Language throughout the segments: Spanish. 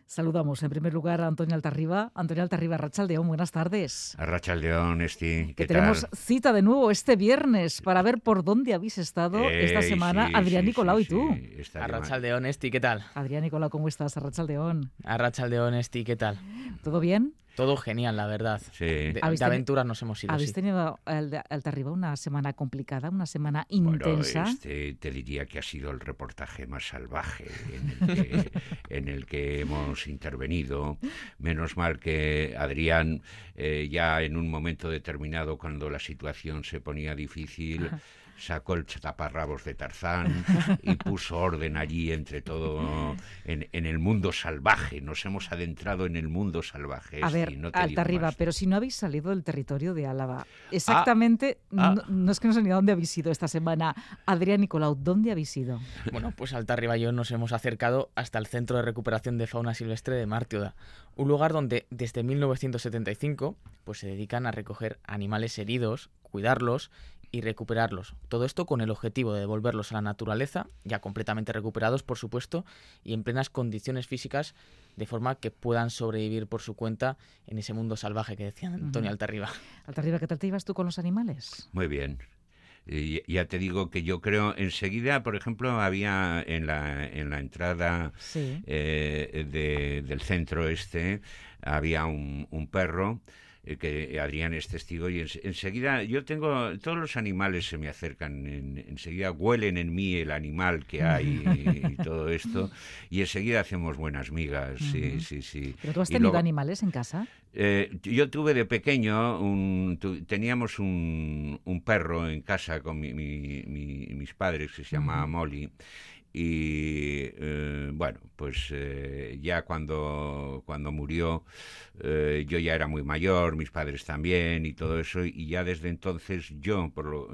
Saludamos en primer lugar a Antonio Altarriba. Antonio Altarriba, arratsaldeón, buenas tardes. Arratsaldeón, Esti, ¿qué tal? Tenemos cita de nuevo este viernes para ver por dónde habéis estado esta semana, sí, Adrián sí, Nicolau sí, y tú. sí, Arratsaldeón, Esti, ¿qué tal? Adrián Nicolau, ¿cómo estás? Arratsaldeón. Arratsaldeón, Esti, ¿qué tal? ¿Todo bien? Todo genial, la verdad. Sí. De aventuras nos hemos ido, ¿Habéis sí. tenido, Altarriba, una semana complicada, una semana intensa? Bueno, te diría que ha sido el reportaje más salvaje en el que hemos intervenido. Menos mal que Adrián, ya en un momento determinado, cuando la situación se ponía difícil, sacó el taparrabos de Tarzán y puso orden allí entre todo en el mundo salvaje. Nos hemos adentrado en el mundo salvaje. A ver, no te digo Altarriba, más. pero si no habéis salido del territorio de Álava, exactamente, no es que no sé ni a dónde habéis ido esta semana. Adrián Nicolau, ¿dónde habéis ido? Bueno, pues Altarriba y yo nos hemos acercado hasta el Centro de Recuperación de Fauna Silvestre de Mártioda, un lugar donde desde 1975 pues se dedican a recoger animales heridos, cuidarlos y recuperarlos. Todo esto con el objetivo de devolverlos a la naturaleza, ya completamente recuperados, por supuesto, y en plenas condiciones físicas, de forma que puedan sobrevivir por su cuenta en ese mundo salvaje que decía Antonio Altarriba. Altarriba, ¿qué tal te ibas tú con los animales? Muy bien. Ya te digo que yo creo, enseguida, por ejemplo, había en la entrada Sí. del centro había un perro, que Adrián es testigo, y enseguida todos los animales se me acercan, enseguida huelen en mí el animal que hay y todo esto, y enseguida hacemos buenas migas, sí. ¿Pero tú has Y tenido luego, animales en casa? yo tuve de pequeño, teníamos un perro en casa con mis padres que se llamaba Molly. Y bueno, pues ya cuando murió, yo ya era muy mayor, mis padres también y todo eso, y ya desde entonces yo,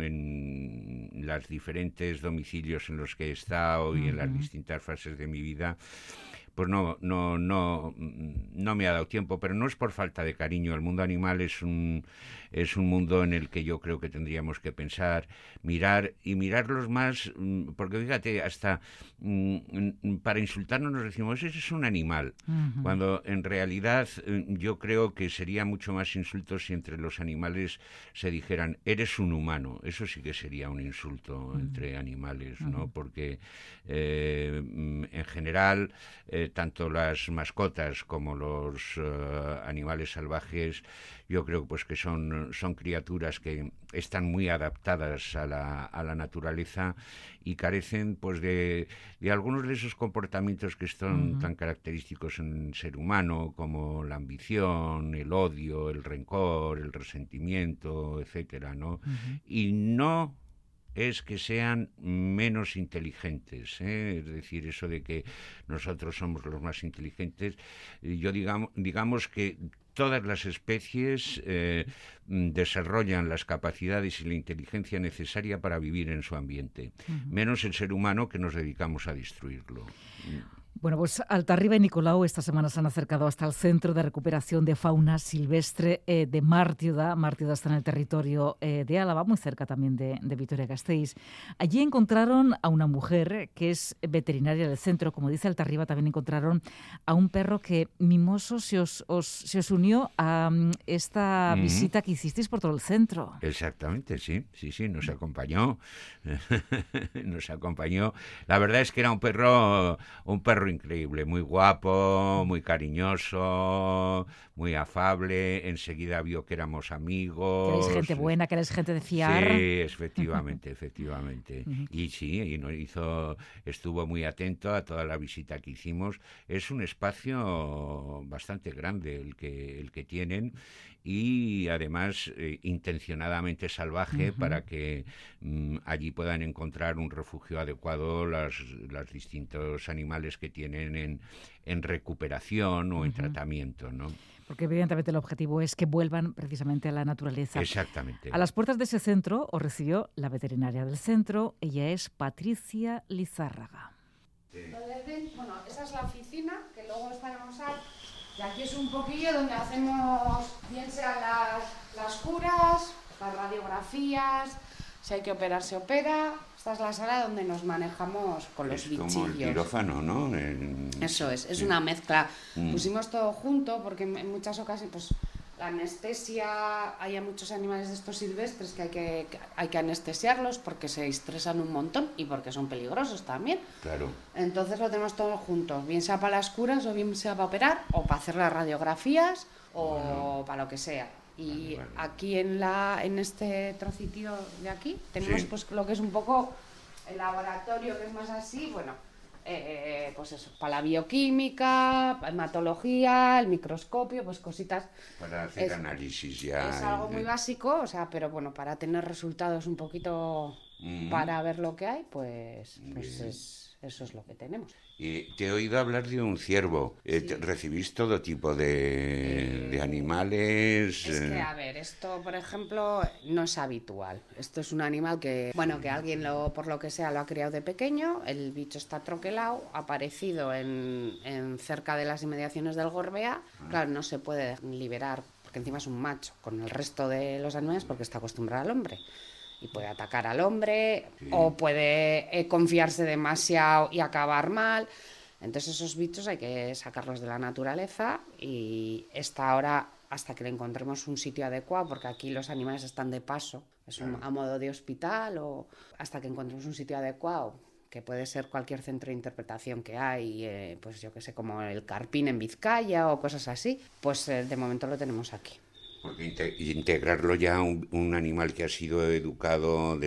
en los diferentes domicilios en los que he estado y en las distintas fases de mi vida, pues no me ha dado tiempo, pero no es por falta de cariño. El mundo animal es un mundo en el que yo creo que tendríamos que pensar, mirarlos más, porque fíjate, hasta para insultarnos nos decimos, ese es un animal, cuando en realidad yo creo que sería mucho más insulto si entre los animales se dijeran, eres un humano. Eso sí que sería un insulto entre animales, ¿no? Porque en general, tanto las mascotas como los animales salvajes, yo creo pues que son criaturas que están muy adaptadas a la naturaleza y carecen pues de algunos de esos comportamientos que son tan característicos en el ser humano, como la ambición, el odio, el rencor, el resentimiento, etcétera, ¿no? Y no es que sean menos inteligentes, ¿eh? Es decir, eso de que nosotros somos los más inteligentes, yo digamos que todas las especies desarrollan las capacidades y la inteligencia necesaria para vivir en su ambiente, menos el ser humano, que nos dedicamos a destruirlo. Bueno, pues Altarriba y Nicolau esta semana se han acercado hasta el Centro de Recuperación de Fauna Silvestre de Mártioda. Mártioda está en el territorio de Álava, muy cerca también de Vitoria-Gasteiz. Allí encontraron a una mujer que es veterinaria del centro. Como dice Altarriba, también encontraron a un perro que, mimoso, se os unió a esta visita que hicisteis por todo el centro. Exactamente, sí, nos acompañó. Nos acompañó. La verdad es que era un perro increíble, muy guapo, muy cariñoso, muy afable. Enseguida vio que éramos amigos. Que eres gente buena, que eres gente de fiar. Sí, efectivamente. Y sí, estuvo muy atento a toda la visita que hicimos. Es un espacio bastante grande el que tienen, y además intencionadamente salvaje, para que allí puedan encontrar un refugio adecuado los distintos animales que tienen en recuperación o en tratamiento, ¿no? Porque evidentemente el objetivo es que vuelvan precisamente a la naturaleza. Exactamente. A las puertas de ese centro os recibió la veterinaria del centro. Ella es Patricia Lizárraga. Bueno, esa es la oficina, que luego estaremos ahí. Y aquí es un poquillo donde hacemos, bien sean las curas, las radiografías, si hay que operar, se opera. Esta es la sala donde nos manejamos con los bichillos. Como el quirófano, ¿no? Eso es una mezcla. Pusimos todo junto porque en muchas ocasiones, pues, la anestesia, hay muchos animales de estos silvestres que hay que anestesiarlos porque se estresan un montón y porque son peligrosos también. Claro. Entonces lo tenemos todos juntos, bien sea para las curas o bien sea para operar o para hacer las radiografías o para lo que sea. Y vale. Aquí en este trocitío de aquí tenemos pues lo que es un poco el laboratorio, que es más así, bueno, pues eso, para la bioquímica, para hematología, el microscopio, pues cositas. Para hacer análisis ya. Es algo muy básico, o sea, pero bueno, para tener resultados un poquito para ver lo que hay, pues eso es lo que tenemos. Y te he oído hablar de un ciervo. Sí. ¿Recibís todo tipo de animales? Es que, a ver, esto, por ejemplo, no es habitual. Esto es un animal que, bueno, que alguien, por lo que sea, lo ha criado de pequeño. El bicho está troquelado, ha aparecido en cerca de las inmediaciones del Gorbea. Claro, no se puede liberar, porque encima es un macho, con el resto de los animales, porque está acostumbrado al hombre. Y puede atacar al hombre, o puede confiarse demasiado y acabar mal. Entonces esos bichos hay que sacarlos de la naturaleza y está ahora hasta que le encontremos un sitio adecuado, porque aquí los animales están de paso, es a modo de hospital, o hasta que encontremos un sitio adecuado, que puede ser cualquier centro de interpretación que hay, pues yo que sé, como el Carpín en Vizcaya o cosas así, pues de momento lo tenemos aquí. Porque integrarlo ya un animal que ha sido educado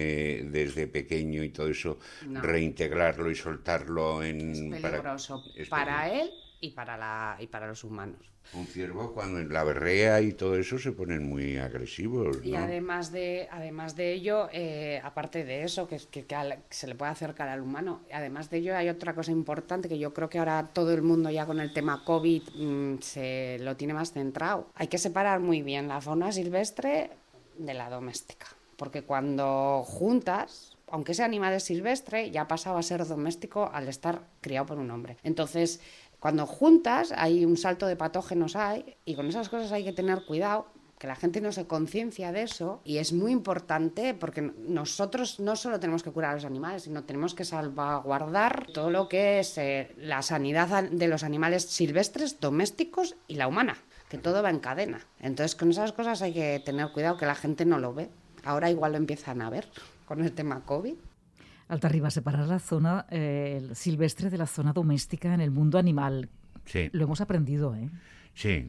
desde pequeño y todo eso, reintegrarlo y soltarlo es peligroso para él y para los humanos. Un ciervo cuando en la berrea y todo eso se ponen muy agresivos, ¿no? Y además de ello, aparte de eso, que se le puede acercar al humano, además de ello hay otra cosa importante que yo creo que ahora todo el mundo ya con el tema COVID se lo tiene más centrado. Hay que separar muy bien la fauna silvestre de la doméstica, porque cuando juntas, aunque ese animal es silvestre, ya ha pasado a ser doméstico al estar criado por un hombre. Entonces, cuando juntas, hay un salto de patógenos y con esas cosas hay que tener cuidado, que la gente no se conciencia de eso, y es muy importante porque nosotros no solo tenemos que curar a los animales, sino tenemos que salvaguardar todo lo que es la sanidad de los animales silvestres, domésticos y la humana, que todo va en cadena. Entonces con esas cosas hay que tener cuidado, que la gente no lo ve. Ahora igual lo empiezan a ver con el tema COVID. Altarriba, separar la zona silvestre de la zona doméstica en el mundo animal. Sí. Lo hemos aprendido, ¿eh? Sí.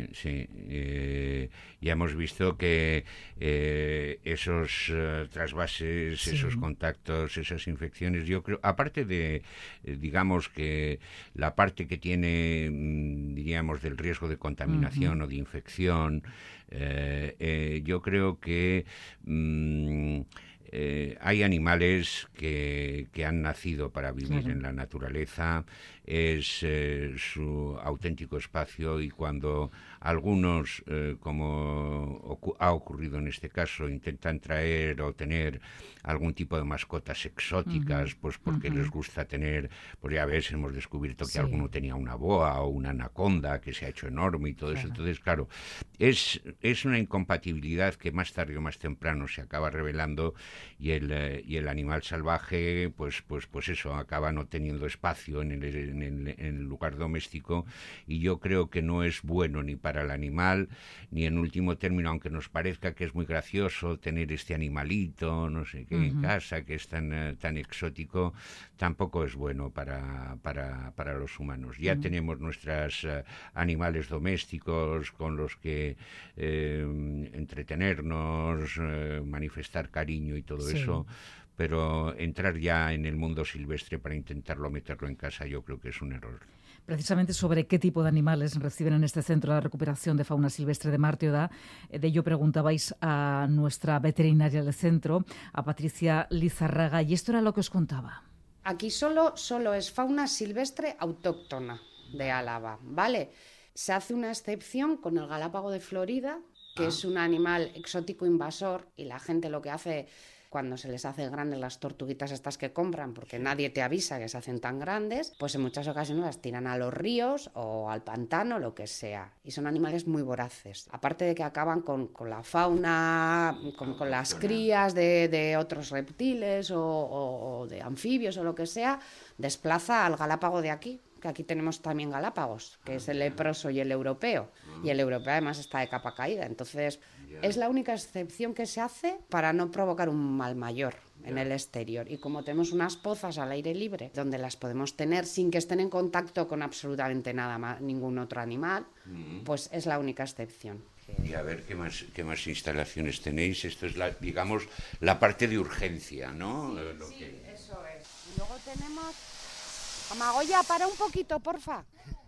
Ya hemos visto que esos trasvases, esos contactos, esas infecciones, yo creo, aparte de, digamos que la parte que tiene, diríamos, del riesgo de contaminación o de infección, yo creo que hay animales que han nacido para vivir en la naturaleza, es su auténtico espacio, y cuando algunos, como ha ocurrido en este caso, intentan traer o tener algún tipo de mascotas exóticas, pues porque les gusta tener, pues ya ves, hemos descubierto que alguno tenía una boa o una anaconda que se ha hecho enorme y todo eso. Entonces, claro, es una incompatibilidad que más tarde o más temprano se acaba revelando, y el animal salvaje, pues eso, acaba no teniendo espacio en el lugar doméstico, y yo creo que no es bueno ni para el animal, ni en último término, aunque nos parezca que es muy gracioso tener este animalito, no sé qué, en casa, que es tan exótico, tampoco es bueno para los humanos. Ya tenemos nuestros animales domésticos con los que entretenernos, manifestar cariño y todo eso, pero entrar ya en el mundo silvestre para intentarlo meterlo en casa, yo creo que es un error. Precisamente sobre qué tipo de animales reciben en este centro de recuperación de fauna silvestre de Mártioda, de ello preguntabais a nuestra veterinaria del centro, a Patricia Lizarraga, y esto era lo que os contaba. Aquí solo es fauna silvestre autóctona de Álava, ¿vale? Se hace una excepción con el galápago de Florida, que es un animal exótico invasor, y la gente lo que hace cuando se les hace grandes las tortuguitas estas que compran, porque nadie te avisa que se hacen tan grandes, pues en muchas ocasiones las tiran a los ríos o al pantano, lo que sea. Y son animales muy voraces. Aparte de que acaban con la fauna, con las crías de otros reptiles o de anfibios o lo que sea, desplaza al galápago de aquí, que aquí tenemos también galápagos, que es el leproso y el europeo. Y el europeo además está de capa caída. Entonces, es la única excepción que se hace para no provocar un mal mayor en el exterior. Y como tenemos unas pozas al aire libre, donde las podemos tener sin que estén en contacto con absolutamente nada más, ningún otro animal, pues es la única excepción. Y a ver qué más instalaciones tenéis. Esto es, digamos, la parte de urgencia, ¿no? Sí, eso es. Luego tenemos... Amagoya, para un poquito, porfa.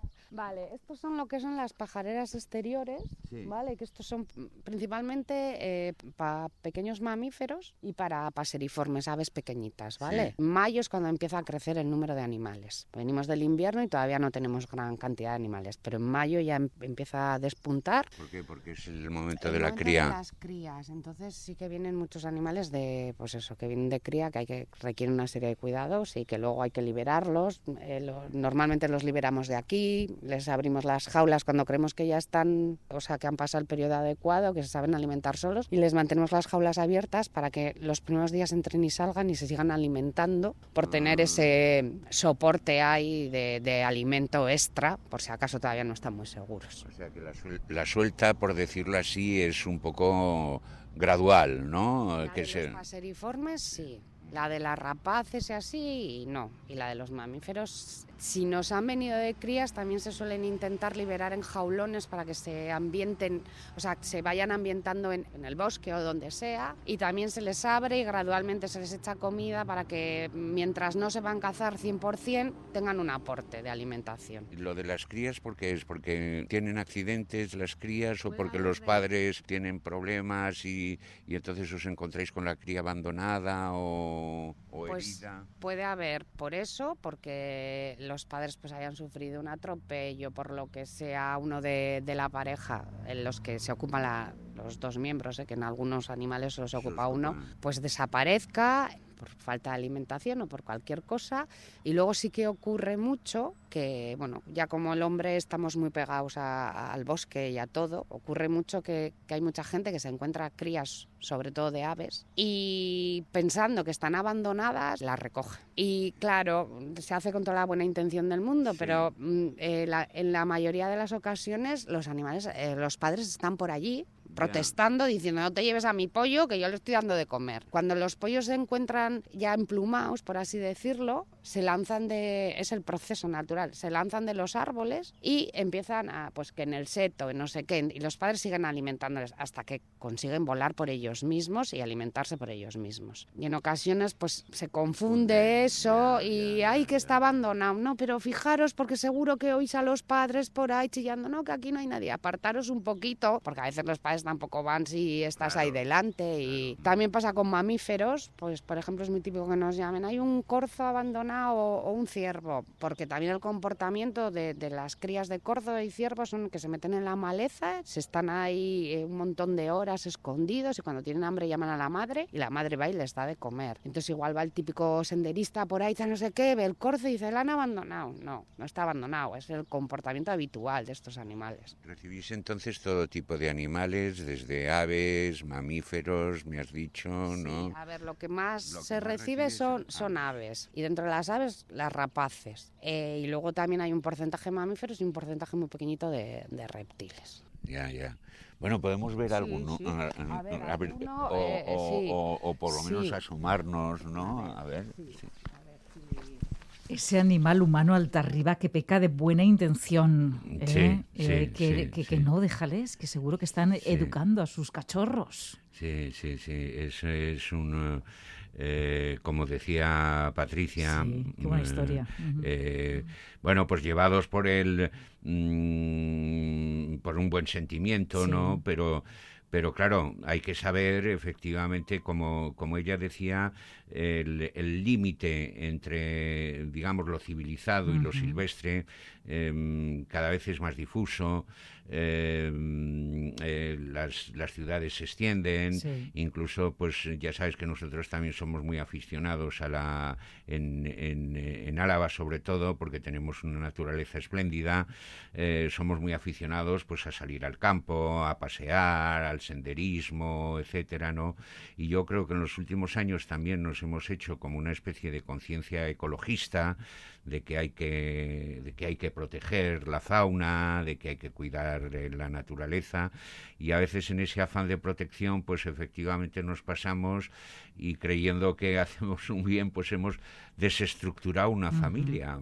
Vale, estos son lo que son las pajareras exteriores, ¿vale? Que estos son principalmente para pequeños mamíferos y para paseriformes, aves pequeñitas, ¿vale? Sí. Mayo es cuando empieza a crecer el número de animales. Venimos del invierno y todavía no tenemos gran cantidad de animales, pero en mayo ya empieza a despuntar. ¿Por qué? Porque es el momento de la cría. De las crías, entonces sí que vienen muchos animales de, pues eso, que vienen de cría, que requieren una serie de cuidados y que luego hay que liberarlos. Normalmente los liberamos de aquí. Les abrimos las jaulas cuando creemos que ya están, o sea, que han pasado el periodo adecuado, que se saben alimentar solos, y les mantenemos las jaulas abiertas para que los primeros días entren y salgan y se sigan alimentando, por tener ese soporte ahí de alimento extra, por si acaso todavía no están muy seguros. O sea que la suelta, por decirlo así, es un poco gradual, ¿no? La de los paseriformes, sí. La de las rapaces y así, no. Y la de los mamíferos, si nos han venido de crías, también se suelen intentar liberar en jaulones para que se ambienten, o sea, se vayan ambientando en el bosque o donde sea. Y también se les abre y gradualmente se les echa comida para que, mientras no se van a cazar 100%, tengan un aporte de alimentación. ¿Lo de las crías por qué es? ¿Porque tienen accidentes las crías o porque los padres tienen problemas y entonces os encontráis con la cría abandonada o pues herida? Puede haber por eso, porque los padres pues hayan sufrido un atropello, por lo que sea uno de la pareja, en los que se ocupan los dos miembros, que en algunos animales solo se ocupa uno, pues desaparezca por falta de alimentación o por cualquier cosa. Y luego sí que ocurre mucho que, bueno, ya como el hombre estamos muy pegados al bosque y a todo, ocurre mucho que hay mucha gente que se encuentra crías, sobre todo de aves, y pensando que están abandonadas, las recoge. Y claro, se hace con toda la buena intención del mundo, sí. Pero en la mayoría de las ocasiones los animales, los padres están por allí protestando, diciendo no te lleves a mi pollo que yo le estoy dando de comer. Cuando los pollos se encuentran ya emplumados, por así decirlo, se lanzan es el proceso natural, se lanzan de los árboles y empiezan a, pues que en el seto, en no sé qué, y los padres siguen alimentándoles hasta que consiguen volar por ellos mismos y alimentarse por ellos mismos. Y en ocasiones pues se confunde eso y ¡ay, que está abandonado! No, pero fijaros porque seguro que oís a los padres por ahí chillando, no, que aquí no hay nadie, apartaros un poquito, porque a veces los padres tampoco van si estás ahí delante. Y también pasa con mamíferos, pues por ejemplo es muy típico que nos llamen, hay un corzo abandonado o un ciervo, porque también el comportamiento de las crías de corzo y ciervos son que se meten en la maleza, se están ahí un montón de horas escondidos y cuando tienen hambre llaman a la madre y la madre va y les da de comer. Entonces igual va el típico senderista por ahí, no sé qué, ve el corzo y dice, ¿la han abandonado? No, no está abandonado, es el comportamiento habitual de estos animales. ¿Recibís entonces todo tipo de animales, desde aves, mamíferos, me has dicho, ¿no? Sí, a ver, lo que más se recibe son aves. Y dentro de las aves, las rapaces. Y luego también hay un porcentaje de mamíferos y un porcentaje muy pequeñito de reptiles. Ya. Bueno, podemos ver alguno, sí. o por lo menos asomarnos, ¿no? A ver. Sí. Ese animal humano alta arriba que peca de buena intención, que no, déjales, que seguro que están educando a sus cachorros. Sí, eso es un... como decía Patricia, qué buena historia. Bueno, pues llevados por por un buen sentimiento, ¿no? Pero claro, hay que saber efectivamente, como ella decía, el límite entre, digamos, lo civilizado y lo silvestre cada vez es más difuso. Las ciudades se extienden, incluso pues ya sabes que nosotros también somos muy aficionados a en Álava sobre todo, porque tenemos una naturaleza espléndida, somos muy aficionados pues a salir al campo, a pasear, al senderismo, etcétera, ¿no? Y yo creo que en los últimos años también nos hemos hecho como una especie de conciencia ecologista, de que hay que proteger la fauna, de que hay que cuidar la naturaleza, y a veces en ese afán de protección pues efectivamente nos pasamos y creyendo que hacemos un bien pues hemos desestructurado una familia.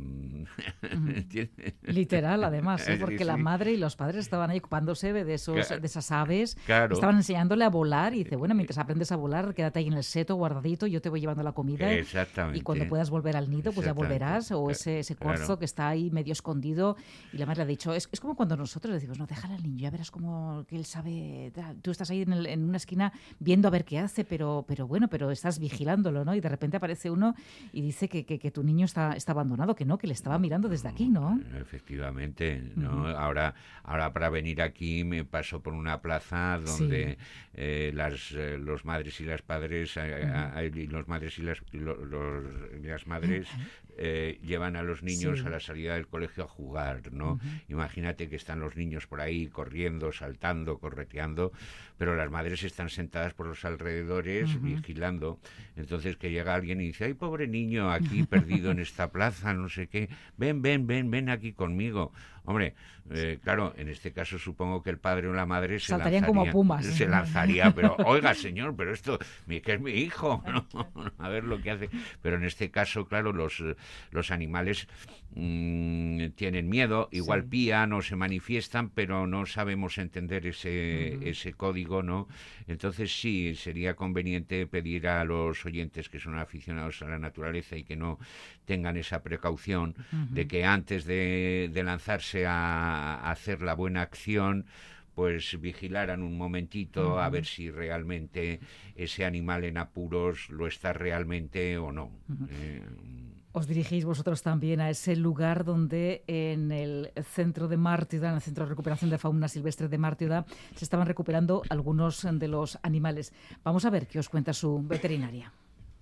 Literal, además, porque sí, la madre y los padres estaban ahí ocupándose de esas aves, claro. Estaban enseñándole a volar y dice, bueno, mientras aprendes a volar, quédate ahí en el seto guardadito, yo te voy llevando la comida y cuando puedas volver al nido, pues ya volverás, o ese corzo que está ahí medio escondido, y la madre le ha dicho, es como cuando nosotros decimos, no, déjale al niño, ya verás como que él sabe, tú estás ahí en una esquina viendo a ver qué hace, pero estás vigilándolo, ¿no? Y de repente aparece uno y dice que tu niño está abandonado, que le estaba mirando desde aquí, ¿no? Efectivamente, ¿no? Ahora para venir aquí me paso por una plaza donde los madres y las padres y los madres y las madres llevan a los niños a la salida del colegio a jugar, ¿no? Imagínate que están los niños por ahí corriendo, saltando, correteando, pero las madres están sentadas por los alrededores vigilando. Entonces que llega alguien y dice, ay, pobre niño, aquí perdido en esta plaza, no sé qué, ven aquí conmigo. Hombre, claro, en este caso supongo que el padre o la madre saltarían como pumas. Se lanzaría, pero oiga, señor, pero esto que es mi hijo, ¿no? A ver lo que hace. Pero en este caso, claro, los animales tienen miedo, igual pían o se manifiestan, pero no sabemos entender ese código, ¿no? Entonces sí, sería conveniente pedir a los oyentes que son aficionados a la naturaleza y que no tengan esa precaución de que antes de lanzarse a hacer la buena acción, pues vigilaran un momentito a ver si realmente ese animal en apuros lo está realmente o no. Os dirigís vosotros también a ese lugar donde en el centro de Mártioda, en el Centro de Recuperación de Fauna Silvestre de Mártioda, se estaban recuperando algunos de los animales. Vamos a ver qué os cuenta su veterinaria.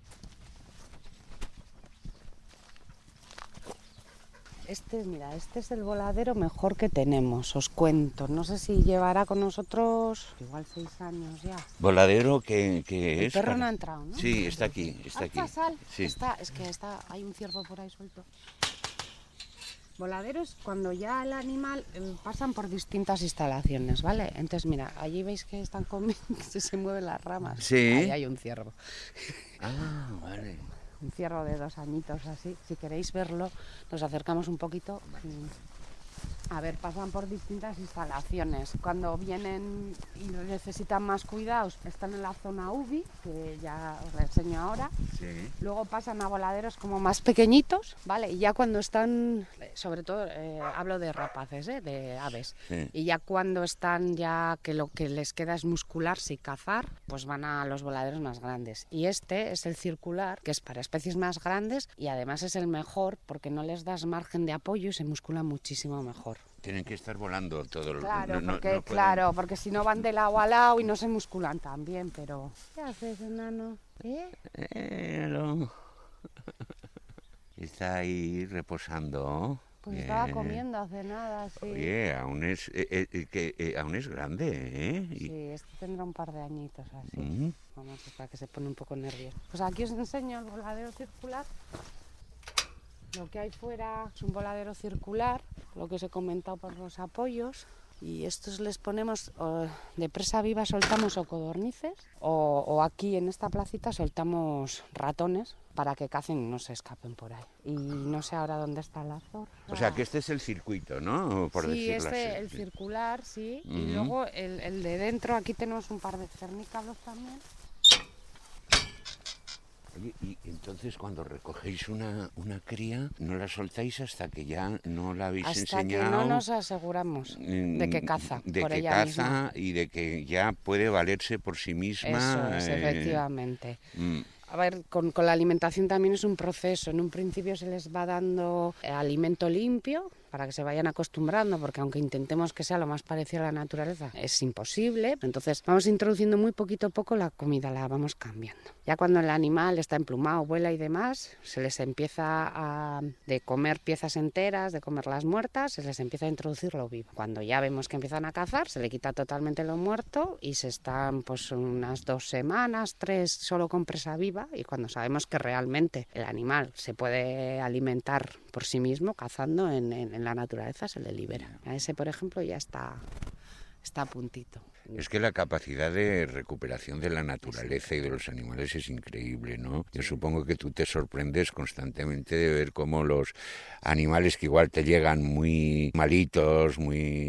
Este es el voladero mejor que tenemos, os cuento. No sé si llevará con nosotros igual 6 años ya. ¿Voladero que es? El perro no ha entrado, ¿no? Sí, está aquí. Sal. Sí. Hay un ciervo por ahí suelto. Voladero es cuando ya el animal pasan por distintas instalaciones, ¿vale? Entonces, mira, allí veis que están comiendo, se mueven las ramas. Sí. Ahí hay un ciervo. Ah, vale. Un ciervo de 2 añitos así. Si queréis verlo, nos acercamos un poquito. A ver, pasan por distintas instalaciones. Cuando vienen y necesitan más cuidados, están en la zona UBI, que ya os la enseño ahora. Sí. Luego pasan a voladeros como más pequeñitos, ¿vale? Y ya cuando están, sobre todo hablo de rapaces, de aves. Sí. Y ya cuando están que lo que les queda es muscularse y cazar, pues van a los voladeros más grandes. Y este es el circular, que es para especies más grandes y además es el mejor porque no les das margen de apoyo y se musculan muchísimo mejor. Tienen que estar volando todo el Claro, porque si no van de lado a lado y no se musculan tan bien, pero... ¿Qué haces, enano? Está ahí reposando. Pues bien. Estaba comiendo hace nada, sí. Oye, aún es grande, ¿eh? Sí, este tendrá un par de añitos así. Vamos, para que se pone un poco nervioso. Pues aquí os enseño el voladero circular. Lo que hay fuera es un voladero circular, lo que os he comentado por los apoyos. Y estos les ponemos, de presa viva soltamos o codornices, o aquí en esta placita soltamos ratones para que cacen y no se escapen por ahí. Y no sé ahora dónde está la zorra. O sea que este es el circuito, ¿no? Por sí, decirlo así. El circular, sí. Y luego el de dentro, aquí tenemos un par de cernícalos también. Y entonces cuando recogéis una cría, no la soltáis hasta que ya no la habéis enseñado. Hasta que no nos aseguramos de que caza. De por que ella caza misma. y de que ya puede valerse por sí misma. Eso es, efectivamente. A ver, con la alimentación también es un proceso. En un principio se les va dando alimento limpio para que se vayan acostumbrando, porque aunque intentemos que sea lo más parecido a la naturaleza, es imposible. Entonces vamos introduciendo muy poquito a poco la comida, la vamos cambiando. Ya cuando el animal está emplumado, vuela y demás, se les empieza de comer piezas enteras, de comer las muertas, se les empieza a introducir lo vivo. Cuando ya vemos que empiezan a cazar, se le quita totalmente lo muerto y se están pues unas 2 semanas, 3 solo con presa viva, y cuando sabemos que realmente el animal se puede alimentar por sí mismo cazando en la naturaleza, se le libera. A ese, por ejemplo, ya está a puntito. Es que la capacidad de recuperación de la naturaleza y de los animales es increíble, ¿no? Yo supongo que tú te sorprendes constantemente de ver cómo los animales que igual te llegan muy malitos,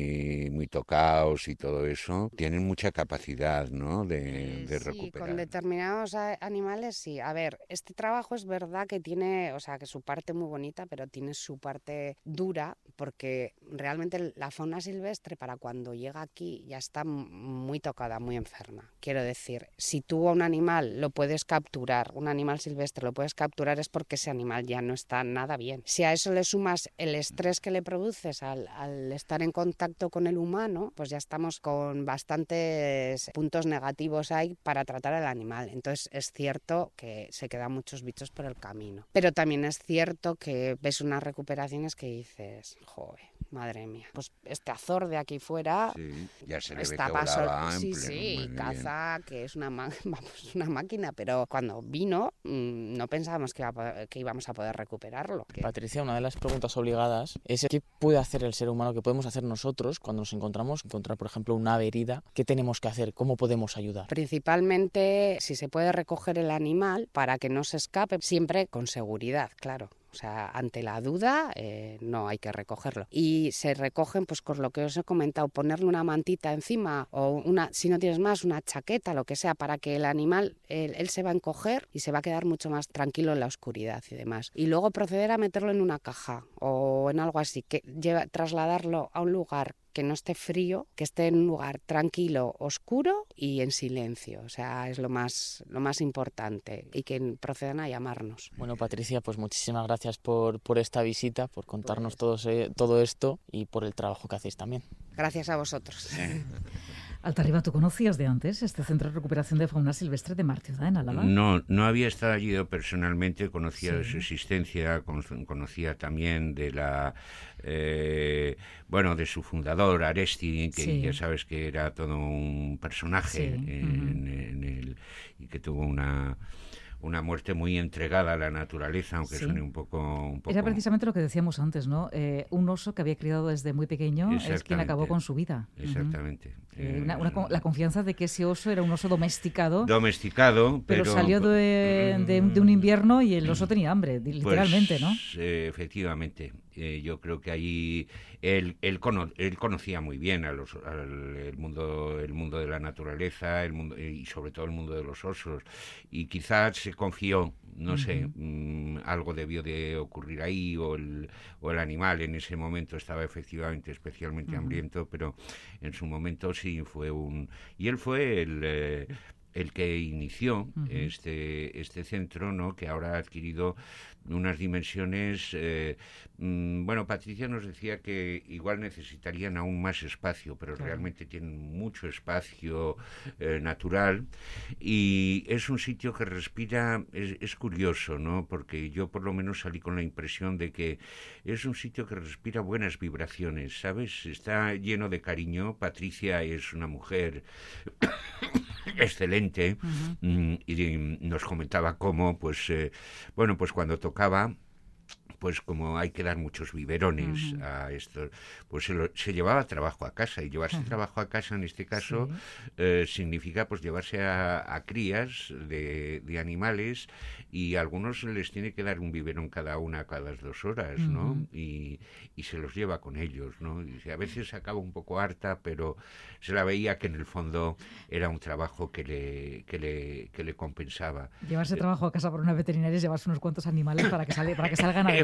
muy tocados y todo eso, tienen mucha capacidad, ¿no? de Sí, recuperar. con determinados animales sí. A ver, este trabajo es verdad que tiene, o sea, que su parte muy bonita, pero tiene su parte dura, porque realmente la fauna silvestre para cuando llega aquí ya está muy tocada, muy enferma. Quiero decir, si tú a un animal lo puedes capturar, un animal silvestre lo puedes capturar, es porque ese animal ya no está nada bien. Si a eso le sumas el estrés que le produces al estar en contacto con el humano, pues ya estamos con bastantes puntos negativos ahí para tratar al animal. Entonces es cierto que se quedan muchos bichos por el camino. Pero también es cierto que ves unas recuperaciones que dices, joder, madre mía, pues este azor de aquí fuera Sí, ya se le ve está que paso, volaba en sí, pleno, sí, muy bien. caza, que es una máquina, pero cuando vino no pensábamos que íbamos a poder recuperarlo. Patricia, una de las preguntas obligadas es ¿qué puede hacer el ser humano, qué podemos hacer nosotros cuando nos encontrar, por ejemplo, una ave herida? ¿Qué tenemos que hacer? ¿Cómo podemos ayudar? Principalmente si se puede recoger el animal para que no se escape, siempre con seguridad, claro. O sea, ante la duda no hay que recogerlo. Y se recogen pues con lo que os he comentado, ponerle una mantita encima o si no tienes más, una chaqueta, lo que sea, para que el animal, él se va a encoger y se va a quedar mucho más tranquilo en la oscuridad y demás. Y luego proceder a meterlo en una caja o en algo así, trasladarlo a un lugar que no esté frío, que esté en un lugar tranquilo, oscuro y en silencio. O sea, es lo más importante, y que procedan a llamarnos. Bueno, Patricia, pues muchísimas gracias por esta visita, por contarnos todo esto y por el trabajo que hacéis también. Gracias a vosotros. Altarriba, ¿tú conocías de antes este centro de recuperación de fauna silvestre de Martiuda, en Álava? No había estado allí yo personalmente, conocía de su Sí. existencia, conocía también de de su fundador, Aresti, que Sí. ya sabes que era todo un personaje Sí. y que tuvo una muerte muy entregada a la naturaleza, aunque Sí. suene un poco... Era precisamente lo que decíamos antes, ¿no? Un oso que había criado desde muy pequeño es quien acabó con su vida. Exactamente. La confianza de que ese oso era un oso domesticado, Domesticado, pero salió de un invierno y el oso tenía hambre, literalmente, pues, ¿no? Efectivamente. Yo creo que allí él conocía muy bien el mundo de la naturaleza, y sobre todo el mundo de los osos, y quizás se confió, no sé, algo debió de ocurrir ahí, o el animal en ese momento estaba efectivamente especialmente hambriento, pero en su momento sí fue y él fue el que inició este centro, ¿no? Que ahora ha adquirido unas dimensiones. Patricia nos decía que igual necesitarían aún más espacio, pero Claro. realmente tienen mucho espacio natural, y es un sitio que respira, es curioso, ¿no? Porque yo por lo menos salí con la impresión de que es un sitio que respira buenas vibraciones, ¿sabes? Está lleno de cariño. Patricia es una mujer excelente, y nos comentaba cómo, pues cuando tocaba, pues como hay que dar muchos biberones a esto, pues se llevaba trabajo a casa, y llevarse trabajo a casa en este caso significa pues llevarse a crías de animales, y a algunos les tiene que dar un biberón cada 2 horas, ¿no? Y se los lleva con ellos, ¿no? Y a veces se acaba un poco harta, pero se la veía que en el fondo era un trabajo que le compensaba. Llevarse trabajo a casa por una veterinaria es llevarse unos cuantos animales para que salgan adelante.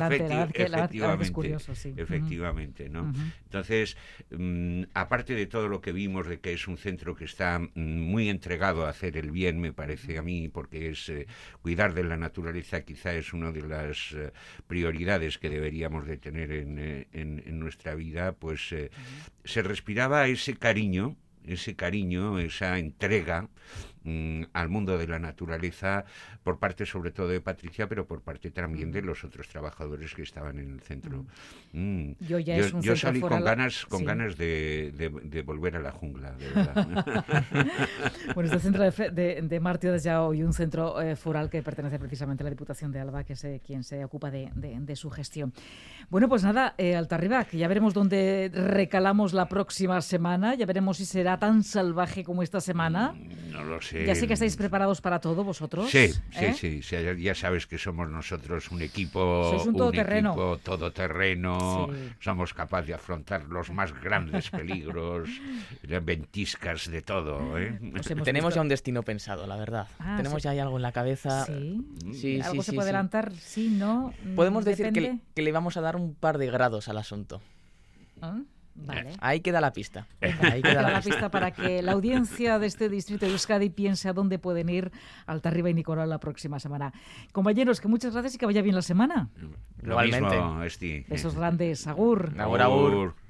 interesante, la verdad que es curioso, sí. Efectivamente, ¿no? Entonces, aparte de todo lo que vimos, de que es un centro que está muy entregado a hacer el bien, me parece a mí, porque es cuidar de la naturaleza, quizá es una de las prioridades que deberíamos de tener en nuestra vida, pues se respiraba ese cariño, esa entrega al mundo de la naturaleza por parte sobre todo de Patricia, pero por parte también de los otros trabajadores que estaban en el centro. Yo salí con ganas de volver a la jungla, de verdad. Bueno, este centro de Mártioda es ya hoy un centro foral que pertenece precisamente a la Diputación de Álava, que es quien se ocupa de su gestión. Bueno, pues nada, Altarriba, que ya veremos dónde recalamos la próxima semana, ya veremos si será tan salvaje como esta semana. No lo sé. Ya sé que estáis preparados para todo vosotros. Sí. Ya sabes que somos nosotros un equipo... Sois un todoterreno. Equipo todoterreno. Sí. Somos capaces de afrontar los más grandes peligros, ventiscas, de todo. Tenemos ya un destino pensado, la verdad. Tenemos ya algo en la cabeza. Sí. ¿Algo se puede adelantar? Sí, ¿no? Podemos decir que le vamos a dar un par de grados al asunto. Vale. Ahí queda la pista. Ahí queda la pista para que la audiencia de este distrito de Euskadi piense a dónde pueden ir Altarriba y Nicolau la próxima semana. Compañeros, que muchas gracias y que vaya bien la semana. Lo mismo, Esti. Besos grandes. Agur. Agur.